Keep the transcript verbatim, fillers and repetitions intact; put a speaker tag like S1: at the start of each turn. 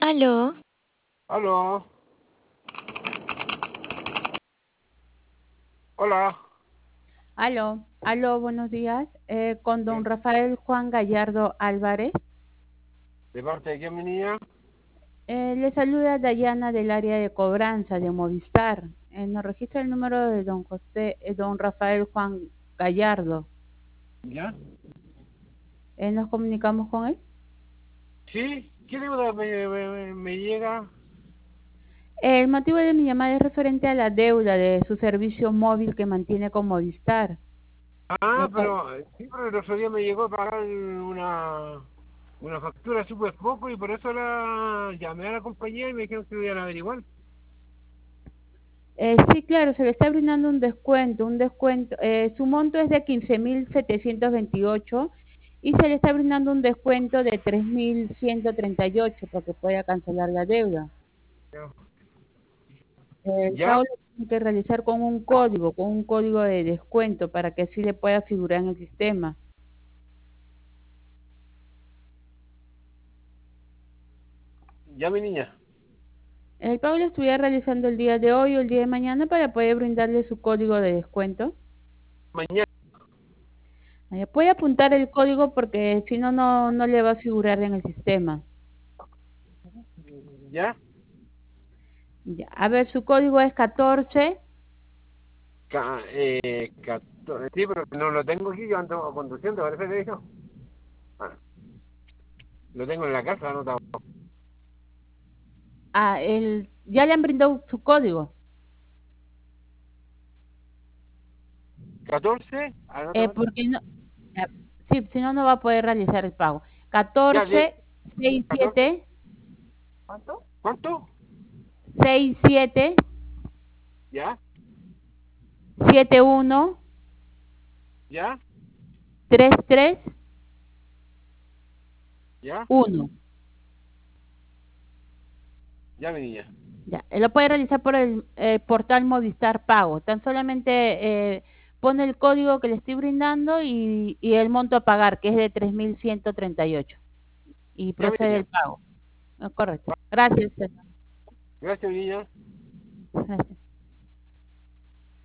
S1: Aló,
S2: Aló, hola.
S3: Aló, aló, buenos días. Eh, con don
S2: Eh,
S3: Rafael Juan Gallardo Álvarez.
S2: ¿De parte de quién venía?
S3: Eh, le saluda Dayana del área de cobranza de Movistar. Eh, nos registra el número de don José, eh, don Rafael Juan Gallardo.
S2: ¿Ya?
S3: Eh, nos comunicamos con él.
S2: ¿Sí? ¿Qué deuda me, me, me- me llega?
S3: El motivo de mi llamada es referente a la deuda de su servicio móvil que mantiene con Movistar.
S2: Ah,
S3: Eh, pa-
S2: pero eh, sí, pero el otro día me llegó a pagar una, una factura súper poco y por eso la llamé a la compañía y me dijeron que iban a averiguar.
S3: Eh, sí, claro, se le está brindando un descuento, un descuento. Eh, su monto es de quince mil setecientos veintiocho y se le está brindando un descuento de tres mil ciento treinta y ocho para que pueda cancelar la deuda. El
S2: ¿Ya?
S3: pago lo tiene que realizar con un código, con un código de descuento para que así le pueda figurar en el sistema.
S2: ¿Ya, mi niña?
S3: El pago lo estuviera realizando el día de hoy o el día de mañana para poder brindarle su código de descuento.
S2: Mañana.
S3: Eh, Puede apuntar el código porque si no, no no le va a figurar en el sistema.
S2: ¿Ya?
S3: Ya, a ver, su código es catorce.
S2: Ca- eh, catorce. Sí, pero no lo tengo aquí, yo ando conduciendo, parece que dijo. Ah, lo tengo en la casa anotado.
S3: Ah, el, ya le han brindado su código.
S2: ¿catorce?
S3: Eh,
S2: Anótame.
S3: porque no, eh, sí, si no, no va a poder realizar el pago.
S2: Ya, di-
S3: catorce, sesenta y
S2: catorce.
S3: siete,
S2: ¿Cuánto? ¿Cuánto?
S3: sesenta y siete,
S2: ¿Ya?
S3: setenta y uno,
S2: ¿Ya?
S3: treinta y tres,
S2: ¿Ya?
S3: uno.
S2: Ya, mi niña.
S3: Ya, él lo puede realizar por el eh, portal Movistar Pago. Tan solamente eh, pone el código que le estoy brindando y, y el monto a pagar, que es de tres mil ciento treinta y ocho. Y
S2: Ya, mi
S3: procede
S2: niña.
S3: el pago. Ah, correcto. Gracias, señor.
S2: Gracias, mi niña.
S3: Gracias.